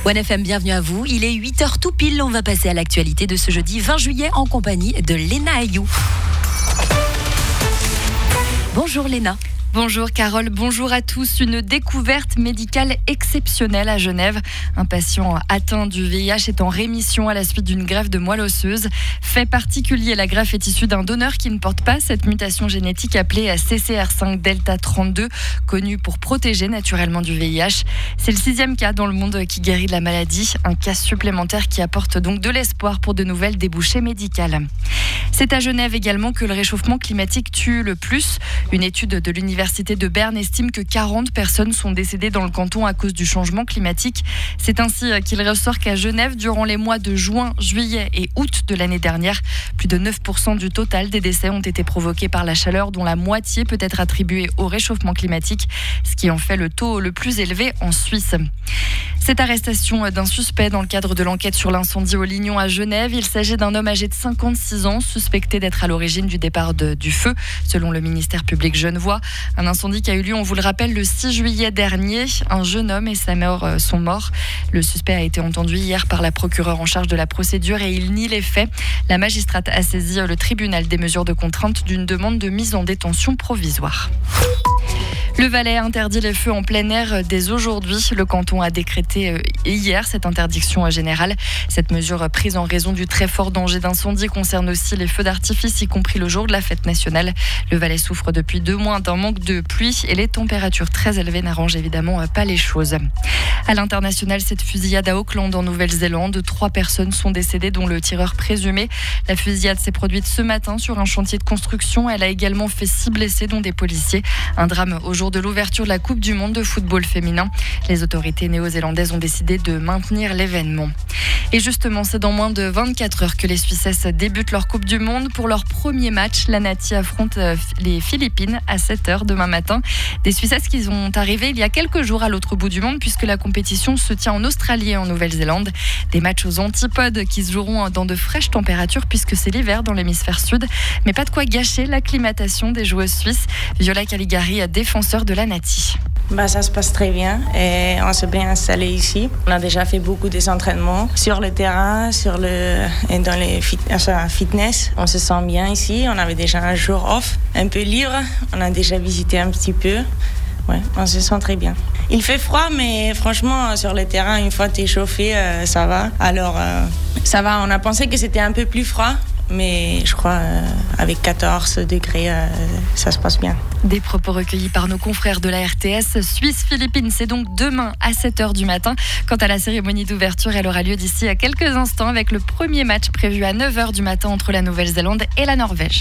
OneFM, bienvenue à vous. Il est 8h tout pile. On va passer à l'actualité de ce jeudi 20 juillet en compagnie de Léna Ayou. Bonjour Léna. Bonjour Carole, bonjour à tous. Une découverte médicale exceptionnelle à Genève. Un patient atteint du VIH est en rémission à la suite d'une greffe de moelle osseuse. Fait particulier, la greffe est issue d'un donneur qui ne porte pas cette mutation génétique appelée CCR5 delta 32, connue pour protéger naturellement du VIH. C'est le 6e cas dans le monde qui guérit de la maladie. Un cas supplémentaire qui apporte donc de l'espoir pour de nouvelles débouchées médicales. C'est à Genève également que le réchauffement climatique tue le plus. Une étude de l'Université de Berne estime que 40 personnes sont décédées dans le canton à cause du changement climatique. C'est ainsi qu'il ressort qu'à Genève, durant les mois de juin, juillet et août de l'année dernière, plus de 9% du total des décès ont été provoqués par la chaleur, dont la moitié peut être attribuée au réchauffement climatique, ce qui en fait le taux le plus élevé en Suisse. Cette arrestation d'un suspect dans le cadre de l'enquête sur l'incendie au Lignon à Genève. Il s'agit d'un homme âgé de 56 ans, suspecté d'être à l'origine du départ du feu, selon le ministère public genevois. Un incendie qui a eu lieu, on vous le rappelle, le 6 juillet dernier. Un jeune homme et sa mère sont morts. Le suspect a été entendu hier par la procureure en charge de la procédure et il nie les faits. La magistrate a saisi le tribunal des mesures de contrainte d'une demande de mise en détention provisoire. Le Valais interdit les feux en plein air dès aujourd'hui. Le canton a décrété hier cette interdiction générale. Cette mesure prise en raison du très fort danger d'incendie concerne aussi les feux d'artifice, y compris le jour de la fête nationale. Le Valais souffre depuis 2 mois d'un manque de pluie et les températures très élevées n'arrangent évidemment pas les choses. À l'international, cette fusillade à Auckland en Nouvelle-Zélande, 3 personnes sont décédées, dont le tireur présumé. La fusillade s'est produite ce matin sur un chantier de construction. Elle a également fait 6 blessés, dont des policiers. Un drame au jour de l'ouverture de la Coupe du Monde de football féminin. Les autorités néo-zélandaises ont décidé de maintenir l'événement. Et justement, c'est dans moins de 24 heures que les Suissesses débutent leur Coupe du Monde. Pour leur premier match, la Nati affronte les Philippines à 7h demain matin. Des Suissesses qui sont arrivées il y a quelques jours à l'autre bout du monde, puisque la compétition se tient en Australie et en Nouvelle-Zélande. Des matchs aux antipodes qui se joueront dans de fraîches températures, puisque c'est l'hiver dans l'hémisphère sud. Mais pas de quoi gâcher l'acclimatation des joueuses suisses. Viola Caligari, défenseur de la Nati. Ça se passe très bien et on s'est bien installé ici. On a déjà fait beaucoup des entraînements sur le terrain, et dans les fitness. On se sent bien ici. On avait déjà un jour off, un peu libre. On a déjà visité un petit peu. Ouais, on se sent très bien. Il fait froid, mais franchement, sur le terrain, une fois t'es chauffé, ça va. Alors, ça va. On a pensé que c'était un peu plus froid. Mais je crois avec 14 degrés, ça se passe bien. Des propos recueillis par nos confrères de la RTS. Suisse-Philippines, c'est donc demain à 7h du matin. Quant à la cérémonie d'ouverture, elle aura lieu d'ici à quelques instants avec le premier match prévu à 9h du matin entre la Nouvelle-Zélande et la Norvège.